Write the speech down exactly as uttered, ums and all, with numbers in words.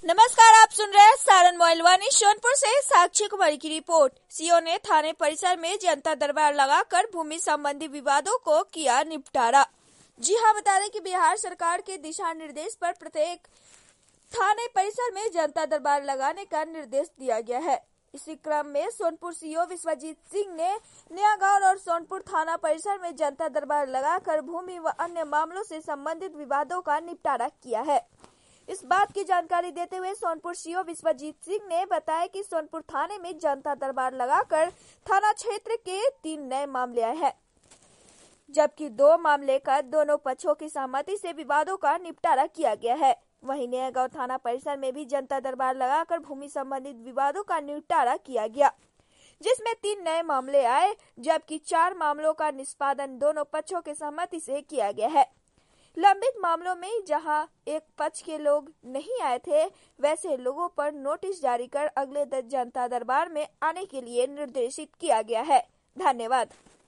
नमस्कार, आप सुन रहे हैं सारण मोइलवानी सोनपुर से साक्षी कुमारी की रिपोर्ट। सीओ ने थाने परिसर में जनता दरबार लगाकर भूमि संबंधी विवादों को किया निपटारा। जी हां, बता दें कि बिहार सरकार के दिशा निर्देश पर प्रत्येक थाने परिसर में जनता दरबार लगाने का निर्देश दिया गया है। इसी क्रम में सोनपुर सीओ विश्वजीत सिंह ने नया गांव और सोनपुर थाना परिसर में जनता दरबार लगाकर भूमि व अन्य मामलों से संबंधित विवादों का निपटारा किया है। इस बात की जानकारी देते हुए सोनपुर सीओ विश्वजीत सिंह ने बताया कि सोनपुर थाने में जनता दरबार लगाकर थाना क्षेत्र के तीन नए मामले आए हैं, जबकि दो मामले का दोनों पक्षों की सहमति से विवादों का निपटारा किया गया है। वहीं नयागांव थाना परिसर में भी जनता दरबार लगाकर भूमि संबंधित विवादों का निपटारा किया गया, जिसमें तीन नए मामले आए, जबकि चार मामलों का निष्पादन दोनों पक्षों की सहमति से किया गया है। लंबित मामलों में जहां एक पक्ष के लोग नहीं आए थे, वैसे लोगों पर नोटिस जारी कर अगले जनता दरबार में आने के लिए निर्देशित किया गया है। धन्यवाद।